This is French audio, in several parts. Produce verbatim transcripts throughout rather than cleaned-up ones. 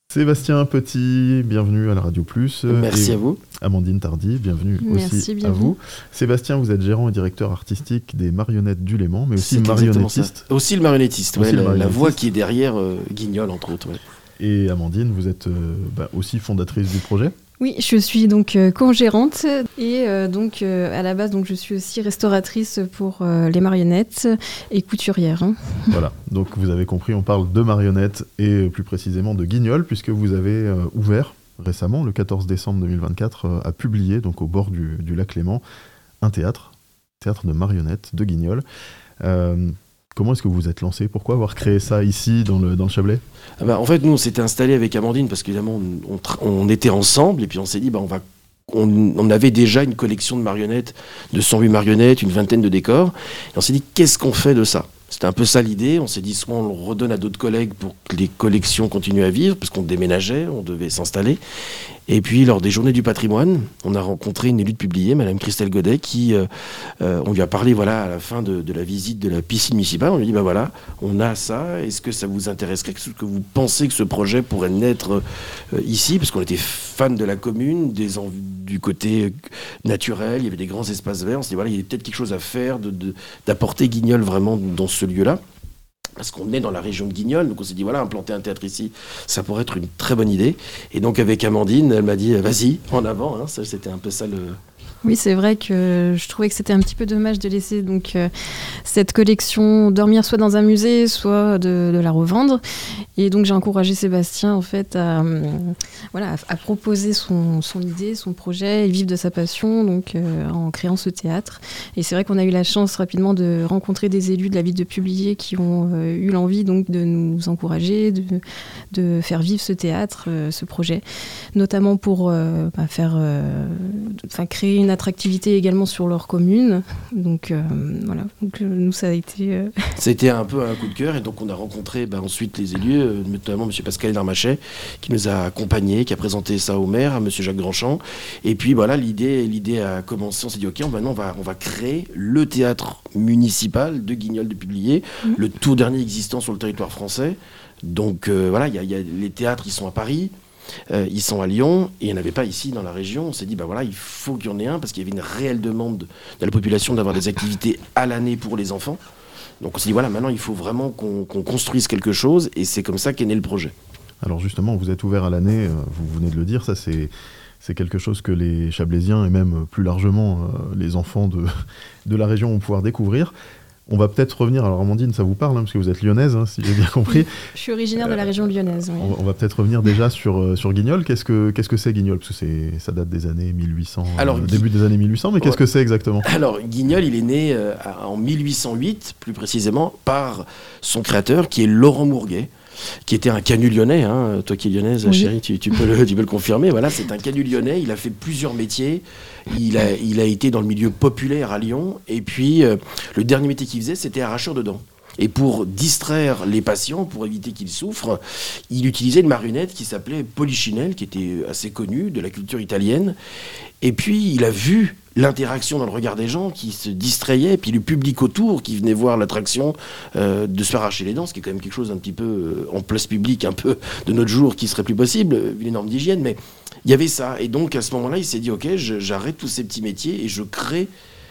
Sébastien Petit, bienvenue à la Radio Plus. Merci et à vous. Amandine Tardy, bienvenue Merci, aussi bienvenue. à vous. Sébastien, vous êtes gérant et directeur artistique des Marionnettes du Léman, mais aussi C'est marionnettiste. Aussi le marionnettiste, Aussi ouais, le la, marionnettiste. la voix qui est derrière euh, Guignol, entre autres. Ouais. Et Amandine, vous êtes euh, bah, aussi fondatrice du projet. Oui, je suis donc euh, co-gérante et euh, donc euh, à la base donc je suis aussi restauratrice pour euh, les marionnettes et couturière. Hein. Voilà, donc vous avez compris, on parle de marionnettes et plus précisément de Guignol, puisque vous avez euh, ouvert récemment, le quatorze décembre deux mille vingt-quatre, euh, à publier, donc au bord du, du lac Léman, un théâtre, théâtre de marionnettes de Guignol. Euh, Comment est-ce que vous vous êtes lancé ? Pourquoi avoir créé ça ici, dans le, dans le Chablais ? Ah bah, en fait, nous, on s'était installé avec Amandine parce qu'évidemment, on, on, tra- on était ensemble et puis on s'est dit, bah, on, va, on, on avait déjà une collection de marionnettes, de cent huit marionnettes, une vingtaine de décors. Et on s'est dit, qu'est-ce qu'on fait de ça ? C'était un peu ça l'idée. On s'est dit, soit on le redonne à d'autres collègues pour que les collections continuent à vivre, parce qu'on déménageait, on devait s'installer. Et puis, lors des Journées du patrimoine, on a rencontré une élue de Publier, Madame Christelle Godet, qui, euh, euh, on lui a parlé, voilà, à la fin de, de la visite de la piscine municipale. On lui a dit, bah voilà, on a ça. Est-ce que ça vous intéresserait ? Est-ce que vous pensez que ce projet pourrait naître euh, ici ? Parce qu'on était fans de la commune, des env- du côté naturel, il y avait des grands espaces verts. On s'est dit, voilà, il y a peut-être quelque chose à faire, de, de, d'apporter Guignol vraiment dans ce lieu-là. Parce qu'on est dans la région de Guignol, donc on s'est dit, voilà, implanter un théâtre ici, ça pourrait être une très bonne idée. Et donc avec Amandine, elle m'a dit, vas-y, en avant, hein. Ça, c'était un peu ça le... Oui, c'est vrai que je trouvais que c'était un petit peu dommage de laisser donc euh, cette collection dormir soit dans un musée, soit de, de la revendre. Et donc j'ai encouragé Sébastien en fait à, euh, voilà, à, à proposer son, son idée, son projet et vivre de sa passion donc euh, en créant ce théâtre. Et c'est vrai qu'on a eu la chance rapidement de rencontrer des élus de la ville de Publier qui ont euh, eu l'envie donc de nous encourager, de, de faire vivre ce théâtre, euh, ce projet, notamment pour euh, bah, faire, euh, enfin créer une attractivité également sur leur commune. Donc euh, voilà, donc, euh, nous ça a été... Euh... C'était un peu un coup de cœur et donc on a rencontré bah, ensuite les élus, euh, notamment M. Pascal Darmachet qui nous a accompagnés, qui a présenté ça au maire, à M. Jacques Grandchamp. Et puis voilà, l'idée, l'idée a commencé, on s'est dit ok, on, maintenant on va, on va créer le théâtre municipal de Guignol de Publier, mmh. le tout dernier existant sur le territoire français. Donc euh, voilà, y a, y a, les théâtres ils sont à Paris, Euh, ils sont à Lyon et il n'y en avait pas ici dans la région. On s'est dit, bah voilà, il faut qu'il y en ait un parce qu'il y avait une réelle demande de la population d'avoir des activités à l'année pour les enfants. Donc on s'est dit, voilà, maintenant il faut vraiment qu'on, qu'on construise quelque chose et c'est comme ça qu'est né le projet. Alors justement, vous êtes ouvert à l'année, euh, vous venez de le dire, ça c'est, c'est quelque chose que les Chablaisiens et même plus largement euh, les enfants de, de la région vont pouvoir découvrir. On va peut-être revenir, alors Amandine, ça vous parle, hein, parce que vous êtes lyonnaise, hein, si j'ai bien compris. Je suis originaire euh, de la région lyonnaise. Oui. On, on va peut-être revenir déjà sur, euh, sur Guignol. Qu'est-ce que, qu'est-ce que c'est Guignol ? Parce que c'est, ça date des années mille huit cents, alors, euh, début des années mille huit cents, mais ouais. Qu'est-ce que c'est exactement ? Alors, Guignol, il est né euh, en mille huit cent huit, plus précisément, par son créateur, qui est Laurent Mourguet, qui était un canu lyonnais, hein. Toi qui es lyonnaise, oui. Chérie, tu, tu, peux le, tu peux le confirmer. Voilà, c'est un canu lyonnais, il a fait plusieurs métiers, il a, il a été dans le milieu populaire à Lyon, et puis euh, le dernier métier qu'il faisait, c'était arracheur de dents. Et pour distraire les patients, pour éviter qu'ils souffrent, il utilisait une marionnette qui s'appelait Polichinelle, qui était assez connue de la culture italienne. Et puis, il a vu l'interaction dans le regard des gens qui se distrayaient, et puis le public autour qui venait voir l'attraction euh, de se faire arracher les dents, ce qui est quand même quelque chose un petit peu euh, en place publique, un peu de notre jour, qui serait plus possible, vu les normes d'hygiène. Mais il y avait ça. Et donc, à ce moment-là, il s'est dit, OK, je, j'arrête tous ces petits métiers et je crée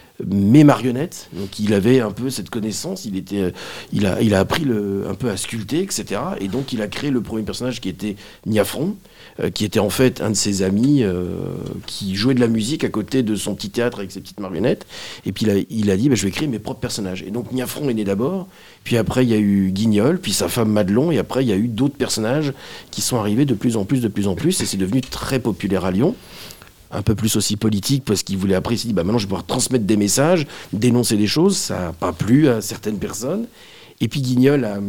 mes marionnettes. Donc il avait un peu cette connaissance, il était, il a, il a appris le, un peu à sculpter, et cetera. Et donc il a créé le premier personnage qui était Niafron, euh, qui était en fait un de ses amis euh, qui jouait de la musique à côté de son petit théâtre avec ses petites marionnettes. Et puis il a, il a dit, bah, je vais créer mes propres personnages. Et donc Niafron est né d'abord, puis après il y a eu Guignol, puis sa femme Madelon, et après il y a eu d'autres personnages qui sont arrivés de plus en plus, de plus en plus, et c'est devenu très populaire à Lyon. Un peu plus aussi politique, parce qu'il voulait après, il s'est dit, bah maintenant je vais pouvoir transmettre des messages, dénoncer des choses, ça n'a pas plu à certaines personnes. Et puis Guignol a,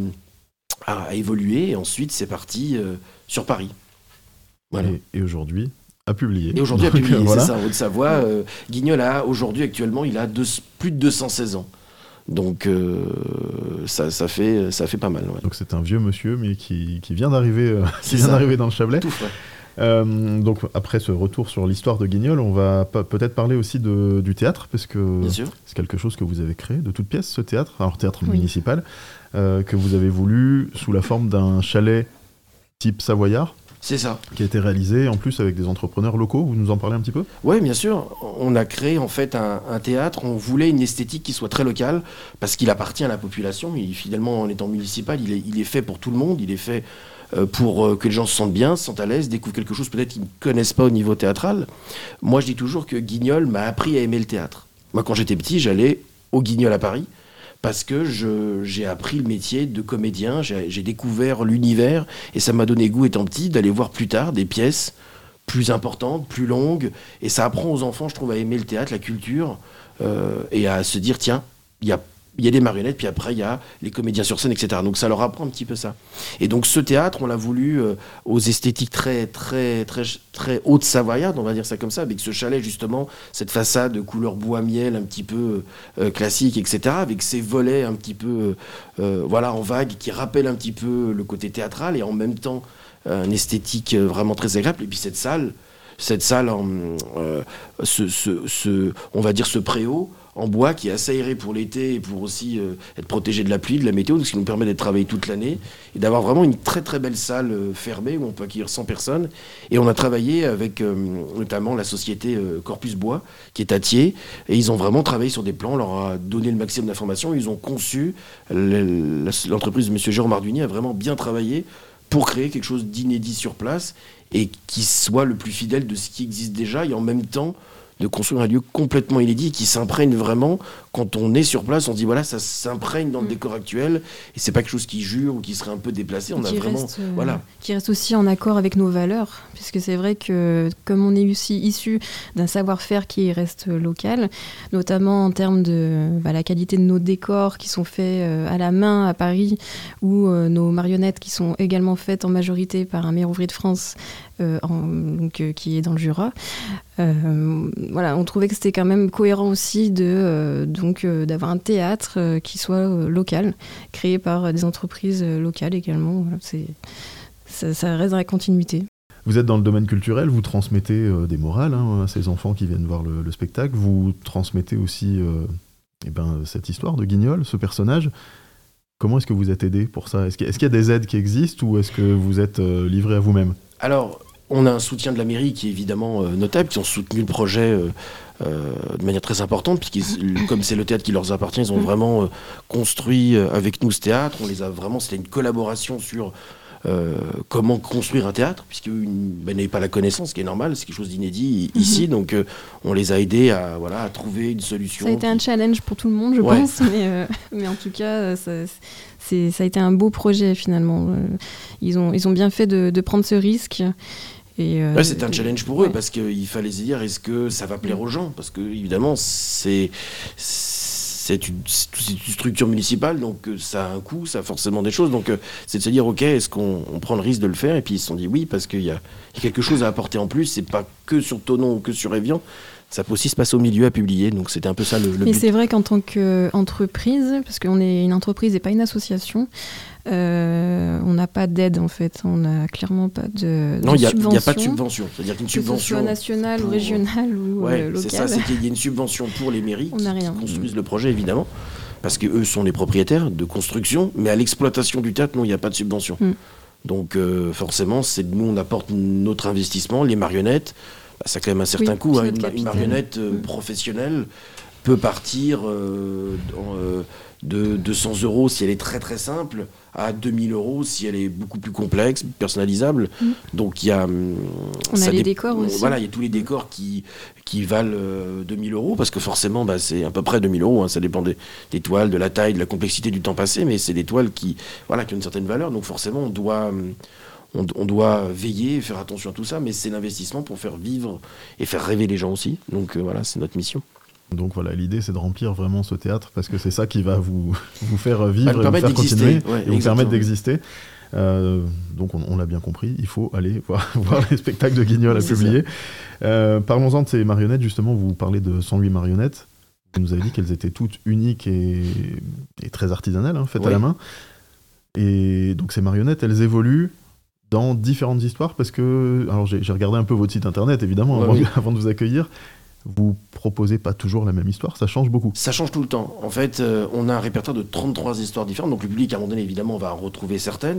a, a évolué, et ensuite c'est parti euh, sur Paris. Voilà. Et, et aujourd'hui, à publier. Et aujourd'hui, à publier, voilà. C'est ça, en Haute-Savoie. Euh, Guignol a, aujourd'hui, actuellement, il a deux, plus de deux cent seize ans. Donc euh, ça, ça, fait, ça fait pas mal. Ouais. Donc c'est un vieux monsieur, mais qui, qui vient d'arriver, euh, qui vient d'arriver dans le Chablais. Tout frais. Euh, donc après ce retour sur l'histoire de Guignol, on va pa- peut-être parler aussi de, du théâtre, parce que c'est quelque chose que vous avez créé de toutes pièces, ce théâtre, alors théâtre oui. municipal, euh, que vous avez voulu sous la forme d'un chalet type Savoyard. C'est ça. Qui a été réalisé en plus avec des entrepreneurs locaux. Vous nous en parlez un petit peu ? Oui, bien sûr. On a créé en fait un, un théâtre. On voulait une esthétique qui soit très locale parce qu'il appartient à la population. Il, finalement, en étant municipal, il est, il est fait pour tout le monde. Il est fait euh, pour euh, que les gens se sentent bien, se sentent à l'aise, découvrent quelque chose peut-être qu'ils ne connaissent pas au niveau théâtral. Moi, je dis toujours que Guignol m'a appris à aimer le théâtre. Moi, quand j'étais petit, j'allais au Guignol à Paris. Parce que je, j'ai appris le métier de comédien, j'ai, j'ai découvert l'univers, et ça m'a donné goût, étant petit, d'aller voir plus tard des pièces plus importantes, plus longues, et ça apprend aux enfants, je trouve, à aimer le théâtre, la culture, euh, et à se dire, tiens, il y a, y a des marionnettes, puis après, il y a les comédiens sur scène, et cetera. Donc ça leur apprend un petit peu ça. Et donc ce théâtre, on l'a voulu euh, aux esthétiques très, très, très, très hautes savoyardes, on va dire ça comme ça, avec ce chalet, justement, cette façade de couleur bois-miel, un petit peu euh, classique, et cetera, avec ces volets un petit peu, euh, voilà, en vague, qui rappellent un petit peu le côté théâtral, et en même temps, euh, une esthétique vraiment très agréable. Et puis cette salle, cette salle, en, euh, ce, ce, ce, on va dire ce préau, en bois qui est assez aéré pour l'été et pour aussi euh, être protégé de la pluie, de la météo, ce qui nous permet d'être travaillé toute l'année et d'avoir vraiment une très très belle salle euh, fermée où on peut accueillir cent personnes. Et on a travaillé avec euh, notamment la société euh, Corpus Bois qui est à Thiers, et ils ont vraiment travaillé sur des plans, on leur a donné le maximum d'informations, ils ont conçu, le, l'entreprise de M. Jérôme Arduini a vraiment bien travaillé pour créer quelque chose d'inédit sur place et qui soit le plus fidèle de ce qui existe déjà, et en même temps de construire un lieu complètement inédit et qui s'imprègne vraiment. Quand on est sur place, on se dit voilà, ça s'imprègne dans le décor actuel et c'est pas quelque chose qui jure ou qui serait un peu déplacé. On qui a vraiment, reste, euh, voilà, qui reste aussi en accord avec nos valeurs, puisque c'est vrai que comme on est aussi issu d'un savoir-faire qui reste local, notamment en termes de bah, la qualité de nos décors qui sont faits euh, à la main à Paris, ou euh, nos marionnettes qui sont également faites en majorité par un meilleur ouvrier de France. Euh, en, donc, euh, qui est dans le Jura. Euh, voilà, on trouvait que c'était quand même cohérent aussi de, euh, donc, euh, d'avoir un théâtre euh, qui soit euh, local, créé par euh, des entreprises euh, locales également. Voilà, c'est, ça, ça reste dans la continuité. Vous êtes dans le domaine culturel, vous transmettez euh, des morales hein, à ces enfants qui viennent voir le, le spectacle, vous transmettez aussi euh, eh ben, cette histoire de Guignol, ce personnage. Comment est-ce que vous êtes aidé pour ça ? Est-ce qu'il y a, est-ce qu'il y a des aides qui existent ou est-ce que vous êtes euh, livré à vous-même ? Alors, on a un soutien de la mairie qui est évidemment euh, notable, qui ont soutenu le projet euh, euh, de manière très importante, puisque comme c'est le théâtre qui leur appartient, ils ont vraiment euh, construit euh, avec nous ce théâtre. On les a vraiment, c'était une collaboration sur euh, comment construire un théâtre, puisqu'ils ben, n'avaient pas la connaissance, ce qui est normal, c'est quelque chose d'inédit mm-hmm. ici, donc euh, on les a aidés à, voilà, à trouver une solution. Ça a été qui... un challenge pour tout le monde, je ouais. pense, mais, euh, mais en tout cas, ça, c'est, ça a été un beau projet finalement. Ils ont, ils ont bien fait de, de prendre ce risque. Et euh, ouais, c'était un challenge pour ouais. eux parce qu'il fallait se dire est-ce que ça va plaire aux gens, parce que évidemment c'est c'est une, c'est une structure municipale, donc ça a un coût, ça a forcément des choses, donc c'est de se dire ok, est-ce qu'on on prend le risque de le faire, et puis ils se sont dit oui parce qu'il y a, il y a quelque chose à apporter en plus, c'est pas que sur Thonon ou que sur Évian. Ça peut aussi se passer au milieu à publier, donc c'était un peu ça le, le but. Et c'est vrai qu'en tant qu'entreprise, parce qu'on est une entreprise et pas une association, euh, on n'a pas d'aide en fait, on n'a clairement pas de, de non, il subvention. Non, il n'y a pas de subvention, c'est-à-dire qu'une que subvention... Que ce soit nationale pour... ou régionale ou ouais, euh, locale. C'est ça, c'est qu'il y a une subvention pour les mairies on qui, rien. qui construisent le projet évidemment, parce qu'eux sont les propriétaires de construction, mais à l'exploitation du théâtre, non, il n'y a pas de subvention. Mm. Donc euh, forcément, c'est, nous on apporte notre investissement, les marionnettes. Bah, ça a quand même un certain oui, coût. Hein. Une, une marionnette euh, mmh. professionnelle peut partir euh, dans, euh, de deux cents euros si elle est très très simple à deux mille euros si elle est beaucoup plus complexe, personnalisable. Mmh. Donc il y a... On ça a les dé- décors aussi. Voilà, il y a tous les décors qui, qui valent euh, deux mille euros parce que forcément bah, c'est à peu près deux mille euros. Hein. Ça dépend des, des toiles, de la taille, de la complexité du temps passé, mais c'est des toiles qui, voilà, qui ont une certaine valeur. Donc forcément on doit... On, on doit veiller et faire attention à tout ça, mais c'est l'investissement pour faire vivre et faire rêver les gens aussi. Donc euh, voilà, c'est notre mission. Donc voilà, l'idée c'est de remplir vraiment ce théâtre parce que c'est ça qui va vous, vous faire vivre, bah, et vous faire continuer ouais, et vous permettre d'exister. Euh, donc on, on l'a bien compris, il faut aller voir, voir les spectacles de Guignol à publier. Euh, parlons-en de ces marionnettes, justement, vous parlez de cent huit marionnettes. Vous nous avez dit qu'elles étaient toutes uniques et, et très artisanales, hein, faites oui. à la main. Et donc ces marionnettes, elles évoluent dans différentes histoires, parce que, alors j'ai, j'ai regardé un peu votre site internet, évidemment, ouais, avant, oui. avant de vous accueillir, vous proposez pas toujours la même histoire, ça change beaucoup. Ça change tout le temps. En fait, euh, on a un répertoire de trente-trois histoires différentes, donc le public, à un moment donné, évidemment, va en retrouver certaines,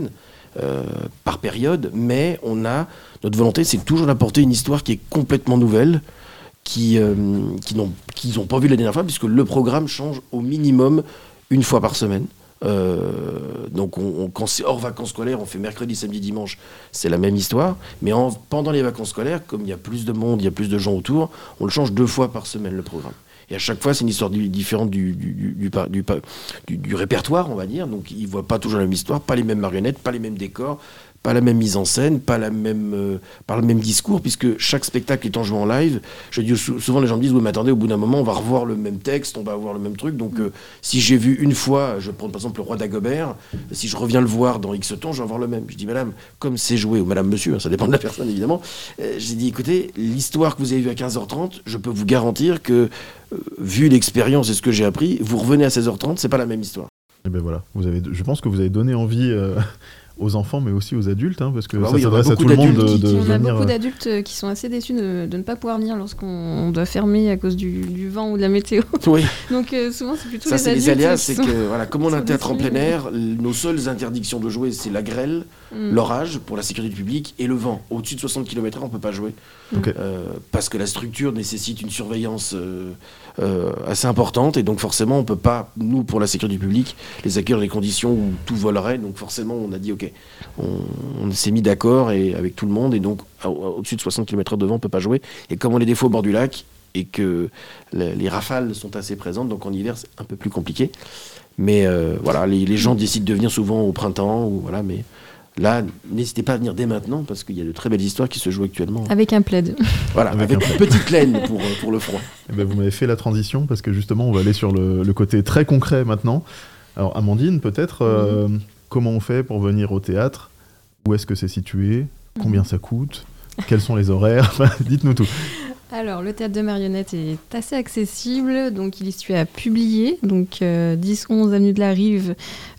euh, par période, mais on a, notre volonté, c'est toujours d'apporter une histoire qui est complètement nouvelle, qui, euh, qui n'ont, qu'ils n'ont pas vu la dernière fois, puisque le programme change au minimum une fois par semaine. Euh, donc on, on, quand c'est hors vacances scolaires, on fait mercredi, samedi, dimanche, c'est la même histoire, mais en, pendant les vacances scolaires, comme il y a plus de monde, il y a plus de gens autour, on le change deux fois par semaine, le programme. Et à chaque fois, c'est une histoire du, différente du, du, du, du, du, du, du répertoire, on va dire. Donc ils ne voient pas toujours la même histoire, pas les mêmes marionnettes, pas les mêmes décors, pas la même mise en scène, pas, la même, euh, pas le même discours, puisque chaque spectacle étant joué en live, je dis souvent les gens me disent, oui mais attendez, au bout d'un moment on va revoir le même texte, on va avoir le même truc, donc euh, si j'ai vu une fois, je prends par exemple le Roi d'Agobert, si je reviens le voir dans X temps, je vais avoir le même. Je dis madame, comme c'est joué, ou madame monsieur, hein, ça dépend de la personne évidemment, euh, j'ai dit écoutez, l'histoire que vous avez vue à quinze heures trente, je peux vous garantir que, euh, vu l'expérience et ce que j'ai appris, vous revenez à seize heures trente, c'est pas la même histoire. Et ben voilà, vous avez, je pense que vous avez donné envie... Euh... aux enfants mais aussi aux adultes hein, parce que bah ça oui, s'adresse à tout le monde de, de on a venir... beaucoup d'adultes qui sont assez déçus de, de ne pas pouvoir venir lorsqu'on doit fermer à cause du, du vent ou de la météo. Oui. Donc euh, souvent c'est plutôt ça, les c'est adultes les aléas, qui c'est sont... que voilà, comme on a un théâtre en plein déçus. air, nos seules interdictions de jouer c'est la grêle, mm. l'orage pour la sécurité du public et le vent. Au-dessus de soixante kilomètres heure on peut pas jouer. Okay. Euh, parce que la structure nécessite une surveillance euh, euh, assez importante et donc forcément on peut pas, nous pour la sécurité du public, les accueillir dans des conditions où tout volerait, donc forcément on a dit ok, on, on s'est mis d'accord et, avec tout le monde et donc au, au-dessus de soixante kilomètres heure de vent on peut pas jouer et comme on est des fois au bord du lac et que les, les rafales sont assez présentes, donc en hiver c'est un peu plus compliqué, mais euh, voilà, les, les gens décident de venir souvent au printemps ou voilà, mais là, n'hésitez pas à venir dès maintenant parce qu'il y a de très belles histoires qui se jouent actuellement. Avec un plaid. Voilà, avec, avec une petite laine pour, pour le froid. Et ben vous m'avez fait la transition parce que justement, on va aller sur le, le côté très concret maintenant. Alors, Amandine, peut-être, euh, mmh. comment on fait pour venir au théâtre ? Où est-ce que c'est situé ? Combien mmh. ça coûte ? Quels sont les horaires ? Dites-nous tout. Alors, le théâtre de marionnettes est assez accessible. Donc, il est situé à Publier, donc euh, dix onze avenue de la Rive.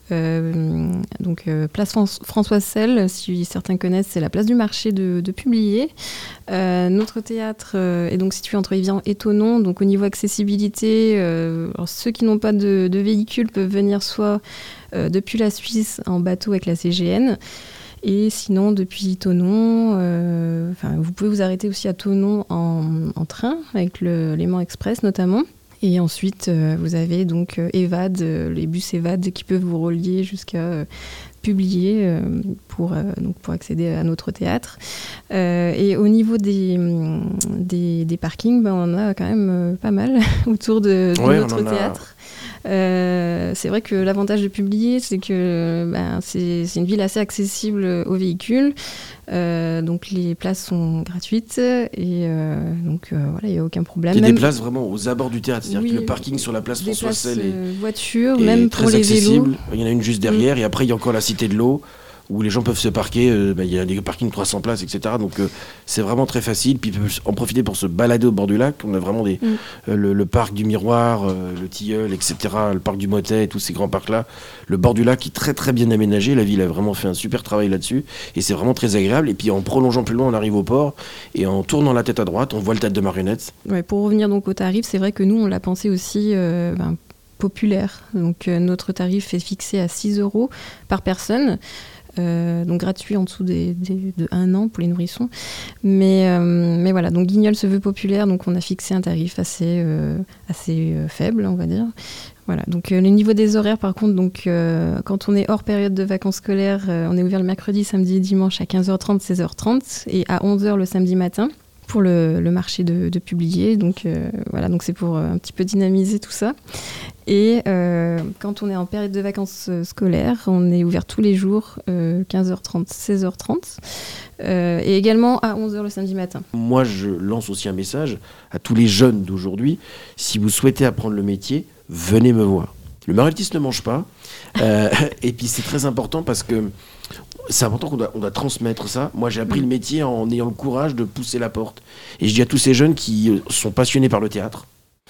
Euh, donc euh, place François Selle, si certains connaissent, c'est la place du marché de, de Publier. Euh, notre théâtre euh, est donc situé entre Évian et Thonon. Donc au niveau accessibilité, euh, alors ceux qui n'ont pas de, de véhicule peuvent venir soit euh, depuis la Suisse en bateau avec la C G N, et sinon depuis Thonon, euh, vous pouvez vous arrêter aussi à Thonon en, en train avec le Léman Express notamment. Et ensuite, euh, vous avez donc euh, EVAD, euh, les bus EVAD qui peuvent vous relier jusqu'à euh, Publier euh, pour, euh, donc pour accéder à notre théâtre. Euh, et au niveau des, des, des parkings, ben, on en a quand même euh, pas mal autour de, de ouais, notre théâtre. Euh, c'est vrai que l'avantage de Publier, c'est que ben, c'est, c'est une ville assez accessible aux véhicules. Euh, donc les places sont gratuites et euh, donc euh, voilà, il n'y a aucun problème. Il y a même... des places vraiment aux abords du théâtre, c'est-à-dire oui, que le parking sur la place François Selle est, euh, voiture, est même très pour les accessible. vélos. Il y en a une juste derrière mmh. et après il y a encore la Cité de l'Eau où les gens peuvent se parquer, euh, bah, il y a des parkings de trois cents places, et cetera. Donc euh, c'est vraiment très facile. Puis ils peuvent en profiter pour se balader au bord du lac. On a vraiment des, mm. euh, le, le parc du Miroir, euh, le Tilleul, et cetera. Le parc du Motet, tous ces grands parcs-là. Le bord du lac qui est très très bien aménagé. La ville a vraiment fait un super travail là-dessus. Et c'est vraiment très agréable. Et puis en prolongeant plus loin, on arrive au port. Et en tournant la tête à droite, on voit le théâtre de marionnettes. Ouais, pour revenir donc au tarif, c'est vrai que nous, on l'a pensé aussi... Euh, ben, populaire. Donc euh, notre tarif est fixé à six euros par personne. Euh, donc gratuit en dessous des, des, de un an pour les nourrissons. Mais, euh, mais voilà, donc Guignol se veut populaire, donc on a fixé un tarif assez, euh, assez euh, faible, on va dire. Voilà, donc euh, le niveau des horaires, par contre, donc, euh, quand on est hors période de vacances scolaires, euh, on est ouvert le mercredi, samedi et dimanche à quinze heures trente, seize heures trente et à onze heures le samedi matin pour le, le marché de, de Publier. Donc euh, voilà, donc c'est pour euh, un petit peu dynamiser tout ça. Et euh, quand on est en période de vacances euh, scolaires, on est ouvert tous les jours, euh, quinze heures trente, seize heures trente, euh, et également à onze heures le samedi matin. Moi, je lance aussi un message à tous les jeunes d'aujourd'hui. Si vous souhaitez apprendre le métier, venez me voir. Le marionnettiste ne mange pas. Euh, et puis, c'est très important parce que c'est important qu'on doit, on doit transmettre ça. Moi, j'ai appris le métier en ayant le courage de pousser la porte. Et je dis à tous ces jeunes qui sont passionnés par le théâtre,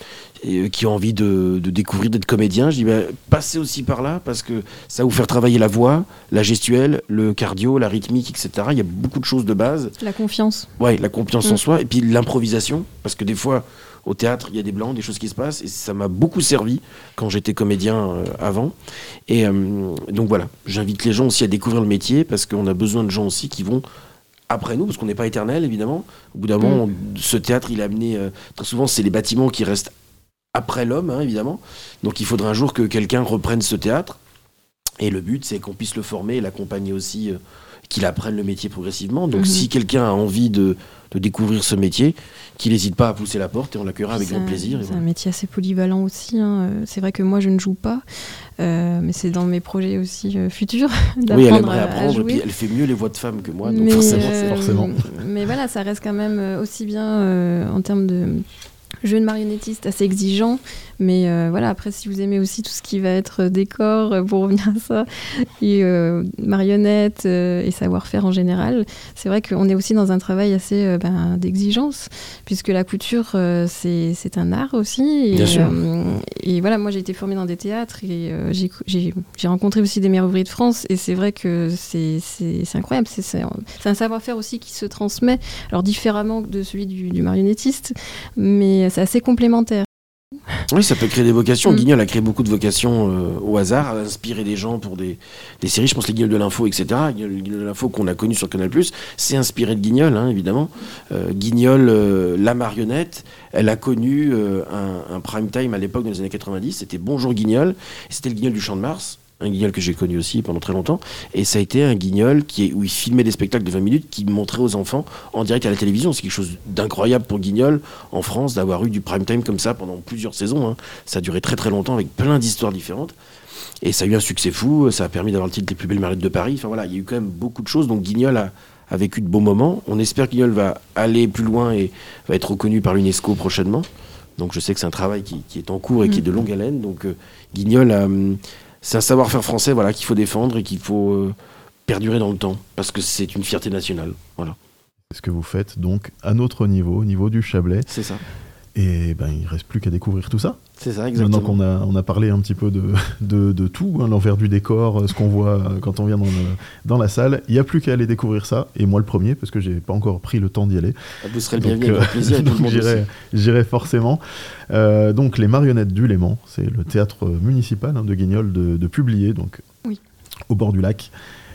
et, euh, qui ont envie de, de découvrir, d'être comédien, je dis bah, passez aussi par là parce que ça va vous faire travailler la voix, la gestuelle, le cardio, la rythmique, et cetera. Il y a beaucoup de choses de base. La confiance. Ouais, la confiance Mm. en soi et puis l'improvisation parce que des fois au théâtre il y a des blancs, des choses qui se passent et ça m'a beaucoup servi quand j'étais comédien euh, avant. Et euh, donc voilà, j'invite les gens aussi à découvrir le métier parce qu'on a besoin de gens aussi qui vont après nous, parce qu'on n'est pas éternel évidemment. Au bout d'un moment, on- ce théâtre il est amené, euh, très souvent c'est les bâtiments qui restent après l'homme, hein, évidemment. Donc il faudra un jour que quelqu'un reprenne ce théâtre. Et le but, c'est qu'on puisse le former et l'accompagner aussi, euh, qu'il apprenne le métier progressivement. Donc Mhm. si quelqu'un a envie de, de découvrir ce métier, qu'il n'hésite pas à pousser la porte et on l'accueillera avec C'est grand un- plaisir. Et C'est voilà. un métier assez polyvalent aussi, hein. Euh, C'est vrai que moi je ne joue pas, euh, mais c'est dans mes projets aussi euh, futurs Oui, elle d'apprendre aimerait à, à apprendre, et jouer. puis elle fait mieux les voix de femmes que moi, donc mais, forcément, euh, c'est forcément. mais voilà, ça reste quand même euh, aussi bien euh, en termes de jeu de marionnettiste assez exigeant, mais euh, voilà, après si vous aimez aussi tout ce qui va être décor, euh, pour revenir à ça, et euh, marionnettes euh, et savoir-faire en général, c'est vrai qu'on est aussi dans un travail assez euh, ben, d'exigence, puisque la couture euh, c'est, c'est un art aussi, et, Bien sûr. euh, et voilà, moi j'ai été formée dans des théâtres et euh, j'ai, j'ai, j'ai rencontré aussi des meilleurs ouvriers de France, et c'est vrai que c'est, c'est, c'est incroyable, c'est, c'est, c'est un savoir-faire aussi qui se transmet, alors différemment de celui du, du marionnettiste, mais c'est assez complémentaire. Oui, ça peut créer des vocations. Mm. Guignol a créé beaucoup de vocations euh, au hasard, a inspiré des gens pour des, des séries. Je pense les Guignols de l'info, et cetera. Guignol, Guignol de l'info qu'on a connu sur Canal+, c'est inspiré de Guignol, hein, évidemment. Euh, Guignol, euh, la marionnette, elle a connu euh, un, un prime time à l'époque dans les années quatre-vingt-dix. C'était Bonjour Guignol, et c'était le Guignol du Champ de Mars. Un Guignol que j'ai connu aussi pendant très longtemps, et ça a été un Guignol qui est, où il filmait des spectacles de vingt minutes qu'il montrait aux enfants en direct à la télévision. C'est quelque chose d'incroyable pour Guignol en France d'avoir eu du prime time comme ça pendant plusieurs saisons, hein. Ça a duré très très longtemps avec plein d'histoires différentes et ça a eu un succès fou, ça a permis d'avoir le titre des plus belles marionnettes de Paris. Enfin voilà, il y a eu quand même beaucoup de choses, donc Guignol a, a vécu de beaux moments. On espère que Guignol va aller plus loin et va être reconnu par l'UNESCO prochainement. Donc je sais que c'est un travail qui, qui est en cours et qui est de longue haleine. Donc euh, Guignol a... hum, c'est un savoir-faire français, voilà, qu'il faut défendre et qu'il faut euh, perdurer dans le temps, parce que c'est une fierté nationale. Voilà, C'est ce que vous faites donc à notre niveau, au niveau du Chablais. c'est ça. Et ben, il ne reste plus qu'à découvrir tout ça. C'est ça, exactement. Maintenant qu'on a, on a parlé un petit peu de, de, de tout, hein, l'envers du décor, ce qu'on voit euh, quand on vient dans, le- dans la salle, il n'y a plus qu'à aller découvrir ça. Et moi le premier, parce que j'ai pas encore pris le temps d'y aller. Vous serez le Donc, bienvenu, avec euh, grand plaisir, et tout donc le monde j'irai, aussi. j'irai forcément. Euh, donc les marionnettes du Léman, c'est le théâtre municipal, hein, de Guignol de, de Publier, donc Oui. au bord du lac.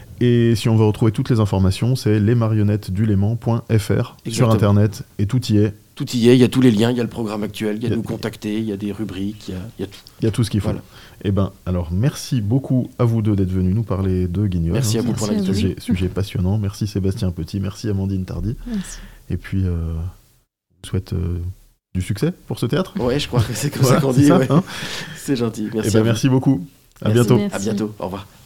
Et si on veut retrouver toutes les informations, c'est les marionnettes du Léman point f r sur Exactement. internet, et tout y est. Tout y est, il y a tous les liens, il y a le programme actuel, il y a Il y a- nous contacter, il y a des rubriques, il y a, il y a tout. Il y a tout ce qu'il faut. Voilà. Et ben, alors merci beaucoup à vous deux d'être venus nous parler de Guignol. Merci à vous Merci pour à vous. l'invitation. Sujet, sujet passionnant. Merci Sébastien Petit, merci Amandine Tardy. Merci. Et puis, euh, je vous souhaite euh, du succès pour ce théâtre. Ouais, je crois que c'est comme Voilà, ça qu'on c'est dit. ça, Ouais. hein. C'est gentil, merci. Et ben, à vous. merci beaucoup. À Merci. bientôt. Merci. À bientôt, au revoir.